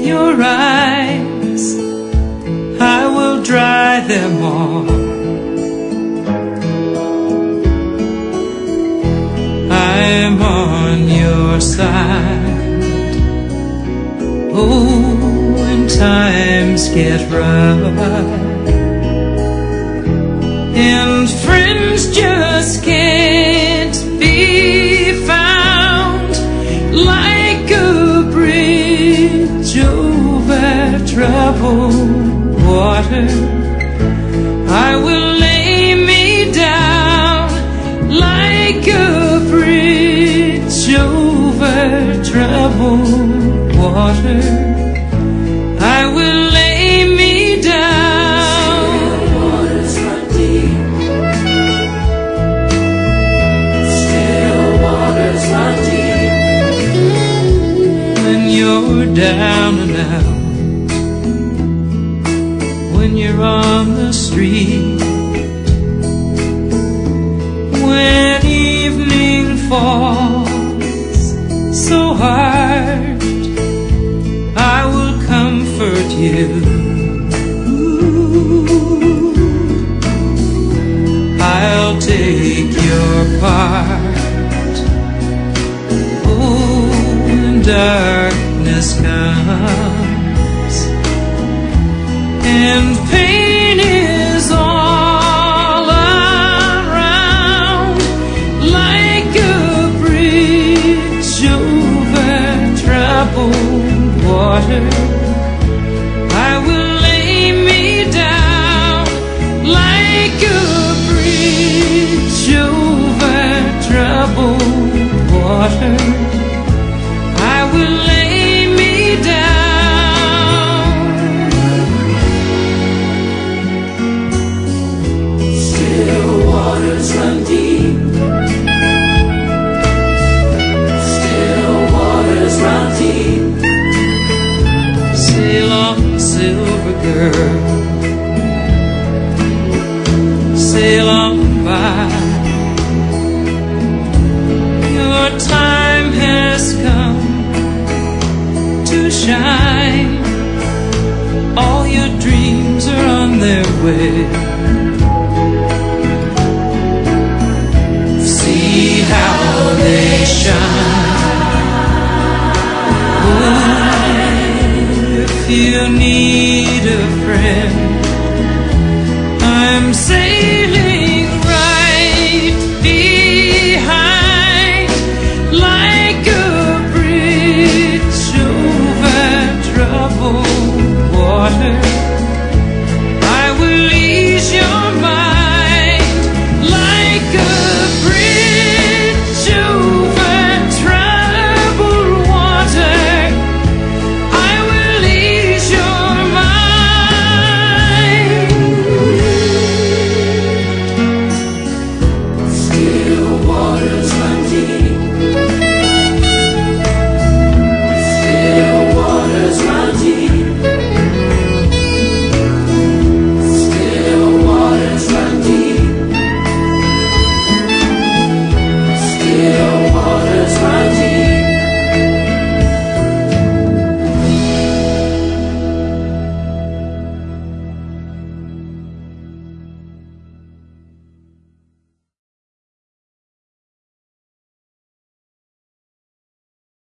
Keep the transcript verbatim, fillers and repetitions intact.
your eyes, I will dry them all. I'm on your side. Oh, when times get rough and friends just can't be found, like a bridge over troubled water, I will lay me down. Like a bridge over troubled water, I will lay me down. Still waters run deep. Still waters run deep. When you're down and out, when you're on the street, when evening falls so hard, I will comfort you. I'll take your part. Oh, when darkness comes and pain is all around, like a bridge over troubled water, I will lay me down. Like a bridge over troubled water, I will lay me down. Still waters run deep. Still waters run deep. Sail on, silver girl, sail on by. Your time has come to shine. All your dreams are on their way. See how they shine. Oh, if you need a friend,